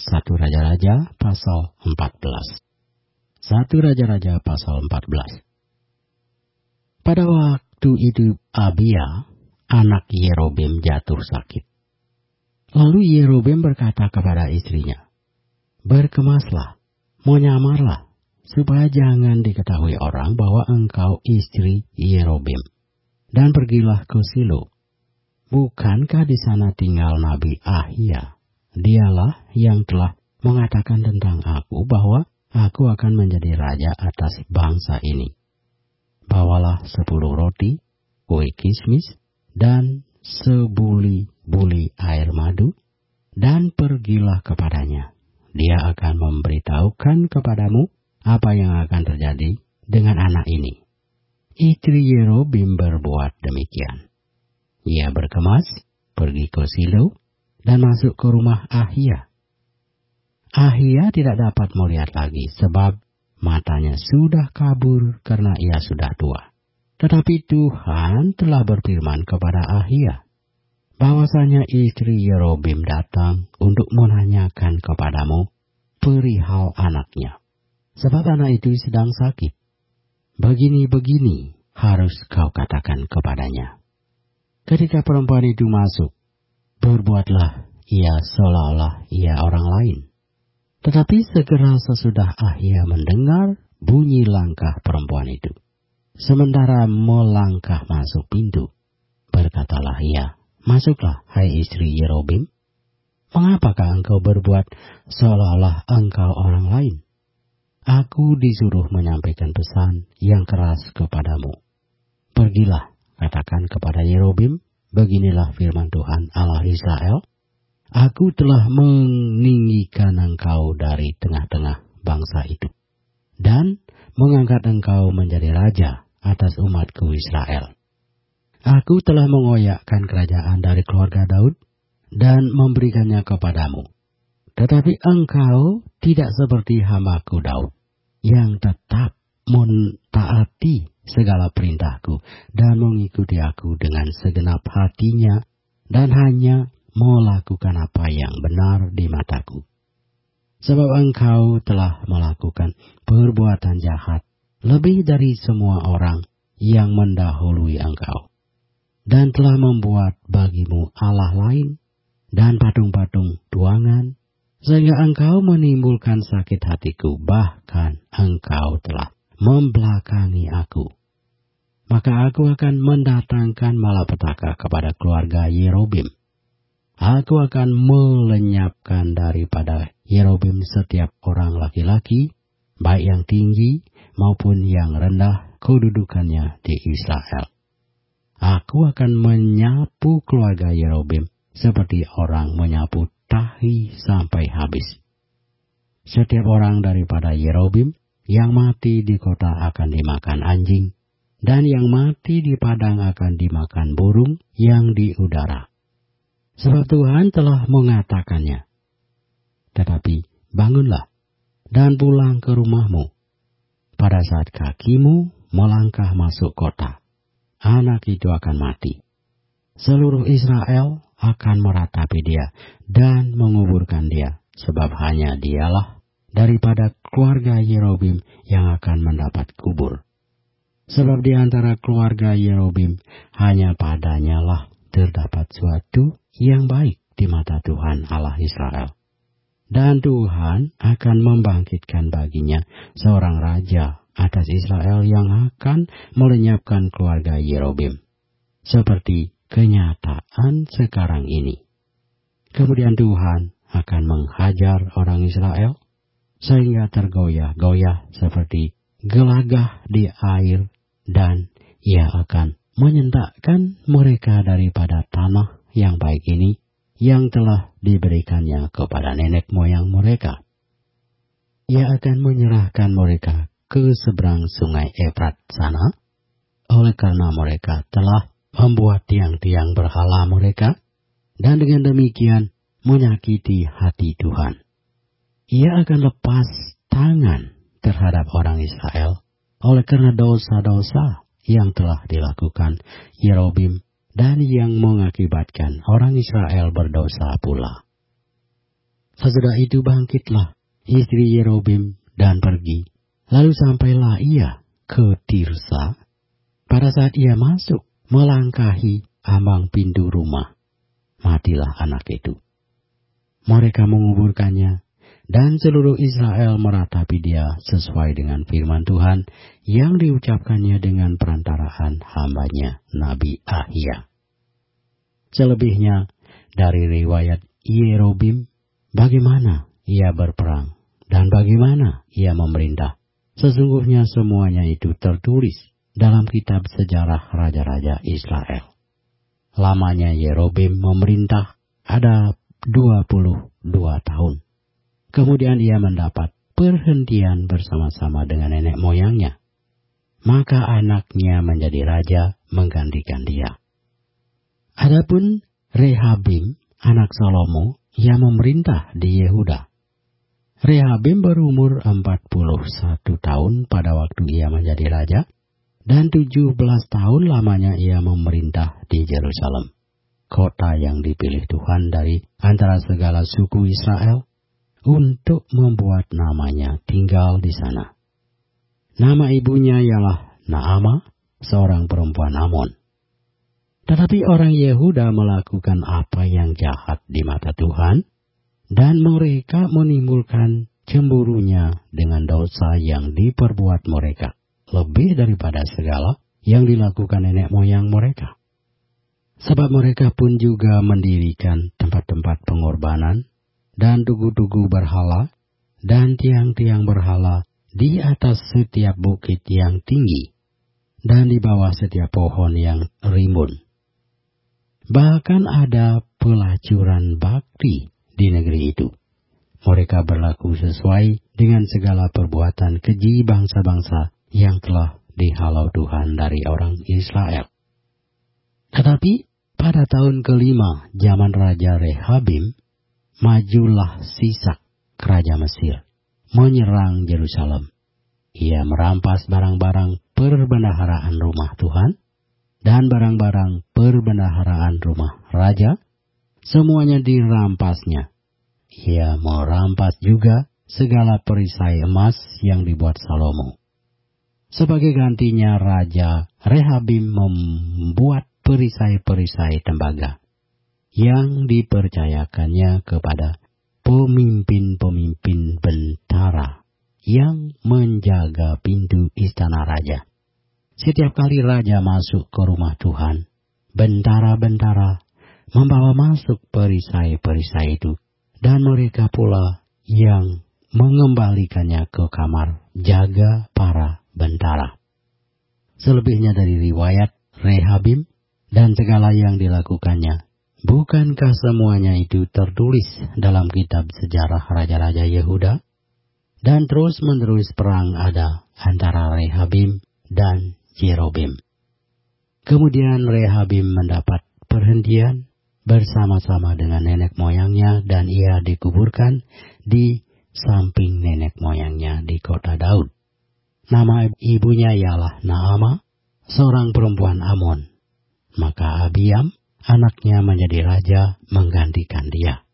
1 Raja-Raja pasal 14. 1 Raja-Raja pasal 14. Pada waktu itu Abia, anak Yerobeam, jatuh sakit. Lalu Yerobeam berkata kepada istrinya, "Berkemaslah, menyamarlah, supaya jangan diketahui orang bahwa engkau istri Yerobeam. Dan pergilah ke Silo. Bukankah di sana tinggal Nabi Ahia? Dialah yang telah mengatakan tentang aku bahwa aku akan menjadi raja atas bangsa ini. Bawalah 10 roti, kue kismis, dan sebuli-buli air madu, dan pergilah kepadanya. Dia akan memberitahukan kepadamu apa yang akan terjadi dengan anak ini." Istri Yerobeam berbuat demikian. Ia berkemas, pergi ke Silo, dan masuk ke rumah Ahia. Ahia tidak dapat melihat lagi sebab matanya sudah kabur karena ia sudah tua. Tetapi Tuhan telah berfirman kepada Ahia, bahwasanya istri Yerobeam datang untuk menanyakan kepadamu perihal anaknya, sebab anak itu sedang sakit. Begini-begini harus kau katakan kepadanya. Ketika perempuan itu masuk, berbuatlah ia seolah-olah ia orang lain. Tetapi segera sesudah Ahia mendengar bunyi langkah perempuan itu, sementara melangkah masuk pintu, berkatalah ia, "Masuklah, hai istri Yerobeam. Mengapakah engkau berbuat seolah-olah engkau orang lain? Aku disuruh menyampaikan pesan yang keras kepadamu. Pergilah, katakan kepada Yerobeam, beginilah firman Tuhan Allah Israel. Aku telah meninggikan engkau dari tengah-tengah bangsa itu, dan mengangkat engkau menjadi raja atas umatku Israel. Aku telah mengoyakkan kerajaan dari keluarga Daud dan memberikannya kepadamu. Tetapi engkau tidak seperti hambaku Daud, yang tetap mentaati segala perintahku dan mengikuti aku dengan segenap hatinya, dan hanya melakukan apa yang benar di mataku. Sebab engkau telah melakukan perbuatan jahat lebih dari semua orang yang mendahului engkau, dan telah membuat bagimu Allah lain dan patung-patung tuangan, sehingga engkau menimbulkan sakit hatiku, bahkan engkau telah membelakangi aku. Maka aku akan mendatangkan malapetaka kepada keluarga Yerobeam. Aku akan melenyapkan daripada Yerobeam setiap orang laki-laki, baik yang tinggi maupun yang rendah kedudukannya di Israel. Aku akan menyapu keluarga Yerobeam seperti orang menyapu tahi sampai habis. Setiap orang daripada Yerobeam yang mati di kota akan dimakan anjing, dan yang mati di padang akan dimakan burung yang di udara. Sebab Tuhan telah mengatakannya. Tetapi bangunlah dan pulang ke rumahmu. Pada saat kakimu melangkah masuk kota, anak itu akan mati. Seluruh Israel akan meratapi dia dan menguburkan dia, sebab hanya dialah daripada keluarga Yerobeam yang akan mendapat kubur. Sebab di antara keluarga Yerobeam hanya padanya lah terdapat suatu yang baik di mata Tuhan Allah Israel. Dan Tuhan akan membangkitkan baginya seorang raja atas Israel yang akan melenyapkan keluarga Yerobeam, seperti kenyataan sekarang ini. Kemudian Tuhan akan menghajar orang Israel, sehingga tergoyah-goyah seperti gelagah di air, dan ia akan menyentakkan mereka daripada tanah yang baik ini, yang telah diberikannya kepada nenek moyang mereka. Ia akan menyerahkan mereka ke seberang sungai Efrat sana, oleh karena mereka telah membuat tiang-tiang berhala mereka, dan dengan demikian menyakiti hati Tuhan. Ia akan lepas tangan terhadap orang Israel, oleh karena dosa-dosa yang telah dilakukan Yerobeam, dan yang mengakibatkan orang Israel berdosa pula. Sesudah itu bangkitlah istri Yerobim dan pergi. Lalu sampailah ia ke Tirsa. Pada saat ia masuk, melangkahi ambang pintu rumah, matilah anak itu. Mereka menguburkannya, dan seluruh Israel meratapi dia sesuai dengan firman Tuhan yang diucapkannya dengan perantaraan hambanya Nabi Ahia. Selebihnya dari riwayat Yerobim, bagaimana ia berperang dan bagaimana ia memerintah, sesungguhnya semuanya itu tertulis dalam kitab sejarah raja-raja Israel. Lamanya Yerobim memerintah ada 22 tahun. Kemudian ia mendapat perhentian bersama-sama dengan nenek moyangnya. Maka anaknya menjadi raja menggantikan dia. Adapun Rehabim, anak Salomo, ia memerintah di Yehuda. Rehabim berumur 41 tahun pada waktu ia menjadi raja, dan 17 tahun lamanya ia memerintah di Yerusalem, kota yang dipilih Tuhan dari antara segala suku Israel, untuk membuat namanya tinggal di sana. Nama ibunya ialah Naamah, seorang perempuan Amon. Tetapi orang Yehuda melakukan apa yang jahat di mata Tuhan, dan mereka menimbulkan cemburunya dengan dosa yang diperbuat mereka, lebih daripada segala yang dilakukan nenek moyang mereka. Sebab mereka pun juga mendirikan tempat-tempat pengorbanan, dan tugu-tugu berhala, dan tiang-tiang berhala di atas setiap bukit yang tinggi, dan di bawah setiap pohon yang rimbun. Bahkan ada pelacuran bakti di negeri itu. Mereka berlaku sesuai dengan segala perbuatan keji bangsa-bangsa yang telah dihalau Tuhan dari orang Israel. Tetapi pada tahun kelima zaman Raja Rehabim, majulah Sisak, raja Mesir, menyerang Yerusalem. Ia merampas barang-barang perbendaharaan rumah Tuhan dan barang-barang perbendaharaan rumah raja, semuanya dirampasnya. Ia merampas juga segala perisai emas yang dibuat Salomo. Sebagai gantinya Raja Rehabim membuat perisai-perisai tembaga yang dipercayakannya kepada pemimpin-pemimpin bentara yang menjaga pintu istana raja. Setiap kali raja masuk ke rumah Tuhan, bentara-bentara membawa masuk perisai-perisai itu, dan mereka pula yang mengembalikannya ke kamar jaga para bentara. Selebihnya dari riwayat Rehabim dan segala yang dilakukannya, bukankah semuanya itu tertulis dalam kitab sejarah raja-raja Yehuda? Dan terus-menerus perang ada antara Rehabim dan Yerobim. Kemudian Rehabim mendapat perhentian bersama-sama dengan nenek moyangnya, dan ia dikuburkan di samping nenek moyangnya di kota Daud. Nama ibunya ialah Naamah, seorang perempuan Amon. Maka Abiam, anaknya menjadi raja menggantikan dia.